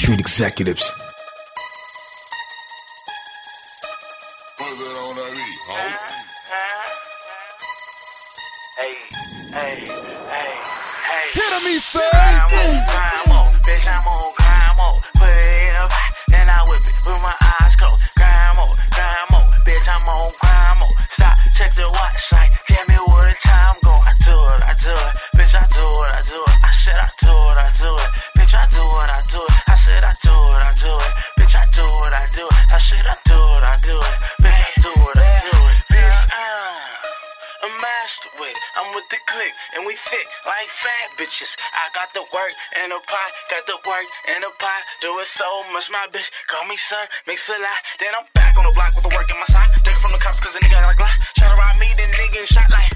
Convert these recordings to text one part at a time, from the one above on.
Street Executives. Hit him, he said. Crime on, bitch, I'm on crime on. Put it in a pot, then I whip it with my eyes closed. Crime on, bitch, I'm on crime on. Stop, check the watch, like, tell me where the time go. I do it, bitch, I do it. I said I do it, bitch, I do it. I said I do it, bitch, I do it. I said I do it, bitch, I do it. Bitch, I'm master with it. I'm with the clique, and we thick like fat bitches. I got the work in a pot, got the work in a pot. Do it so much, my bitch. Call me sir, mix a lot. Then I'm back on the block with the work in my side. Take it from the cops, cause the nigga got a Glock. Shot around me, then nigga shot like.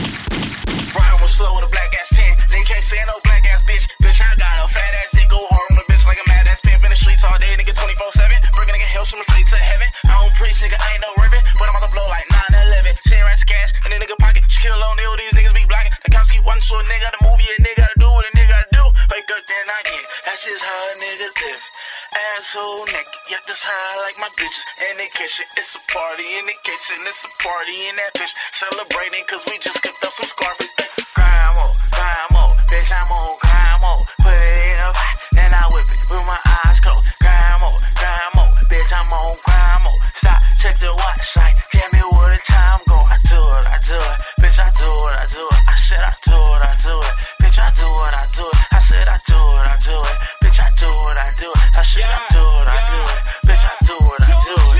Ryan was slow with a black ass 10. They can't stand no black ass bitch. Bitch, I got a fat ass dick, go hard on the bitch like a mad ass pimp in the streets all day, nigga 24/7. Bring a nigga hell from the street to heaven. I don't preach, nigga, I ain't no ribbon, but I'm about to blow like 9/11. 10 rats cash in the nigga pocket. Shaquille O'Neal, these niggas be blocking. The cops keep watching, so a nigga gotta move, yeah, nigga gotta do what a nigga gotta do. Wake up, then I get. That's just how a nigga live. Asshole naked, yet this high like my bitches in the kitchen. It's a party in the kitchen, it's a party in that bitch. Celebrating cause we just cooked up some Scarface. Crime on, bitch, I'm on crime on. Put it in a pot, then I whip it with my eyes closed. Crime on, bitch, I'm on crime on. Stop, check the watch, like, tell me where the time go. I do it, bitch, I do it. I said I do it, bitch, I do it. I said I do it, bitch, I do it. I said I do it, bitch, I do it.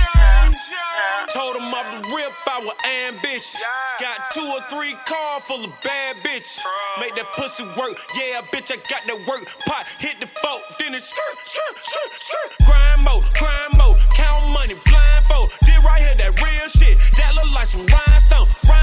Told him off the rip, I was ambitious. Got 2 or 3 cars full of bad bitches. Make that pussy work, yeah, bitch, I got that work. Pot, hit the fork, then it's skirt. Grind mode, count money, blindfold. Did right here, that real shit. That look like some rhinestone.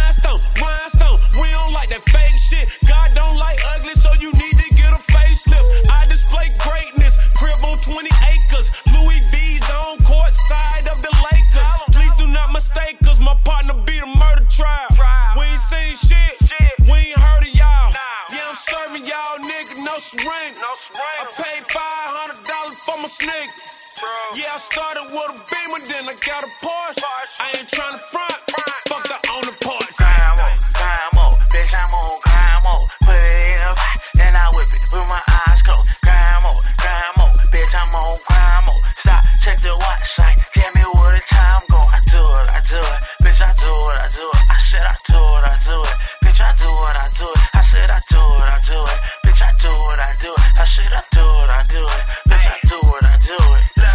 We don't like that fake shit. God don't like ugly, so you need to get a facelift. I display greatness, crib on 20 acres. Louis V's on court side of the Lakers. Please do not mistake us, my partner beat a murder trial. We ain't seen shit, we ain't heard of y'all. Yeah, I'm serving y'all, nigga, no syringe. I paid $500 for my sneak. Yeah, I started with a Beamer, then I got a Porsche. I ain't tryna front, fuck the owner part. Crime on, bitch, I'm on crime on. Put it in a pot, then I whip it with my eyes closed. Crime on, bitch, I'm on crime on. Stop, check the watch, like,